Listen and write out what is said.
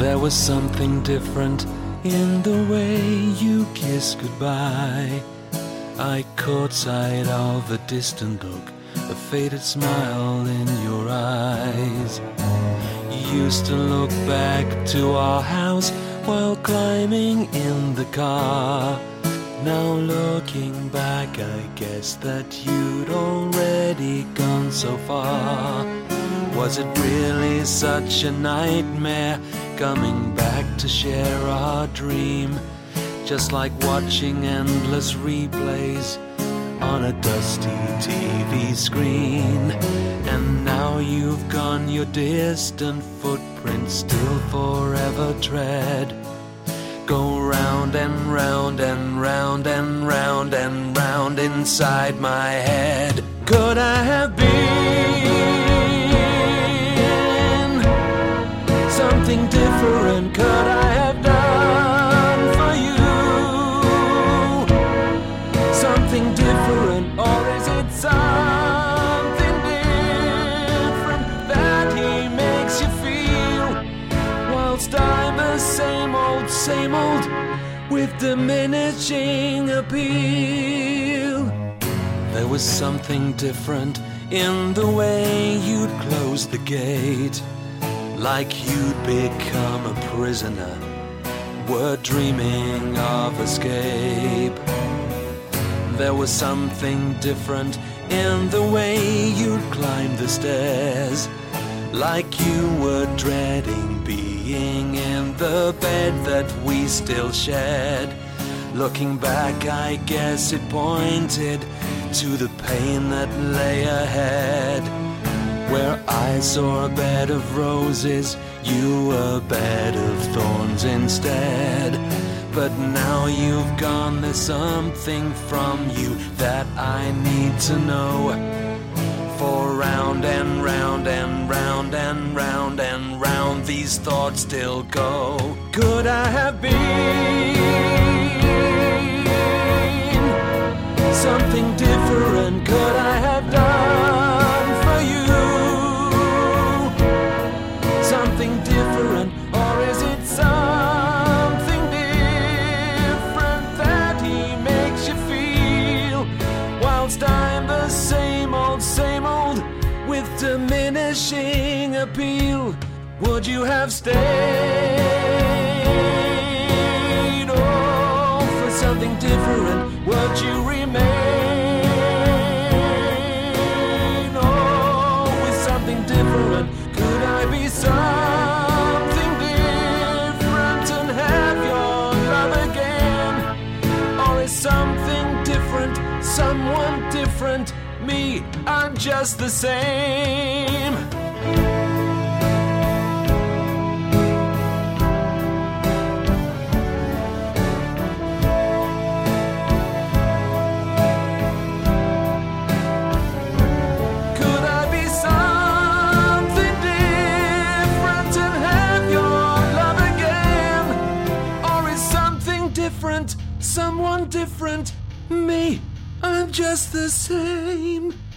There was something different in the way you kissed goodbye. I caught sight of a distant look, a faded smile in your eyes. You used to look back to our house while climbing in the car. Now looking back, I guess that you'd already gone so far. Was it really such a nightmare coming back to share our dream? Just like watching endless replays on a dusty TV screen. And now you've gone, your distant footprints still forever tread. Go round and round and round and round and round inside my head. Could I have been something different? Could I have done for you something different? Or is it something different that he makes you feel? Whilst I'm the same old, with diminishing appeal. There was something different in the way you'd close the gate, like you'd become a prisoner, were dreaming of escape. There was something different in the way you'd climb the stairs, like you were dreading being in the bed that we still shared. Looking back, I guess it pointed to the pain that lay ahead. Where I saw a bed of roses, you a bed of thorns instead. But now you've gone, there's something from you that I need to know. For round and round and round and round and round these thoughts still go. Could I have been something different? Could I have done for you something different? Or is it something different that he makes you feel? Whilst I'm the same old, with diminishing appeal. Would you have stayed? Oh, for something different, would you remain? Oh, with something different, could I be something different and have your love again? Or is something different, someone different, me, I'm just the same. Could I be something different and have your love again? Or is something different, someone different, me, I'm just the same.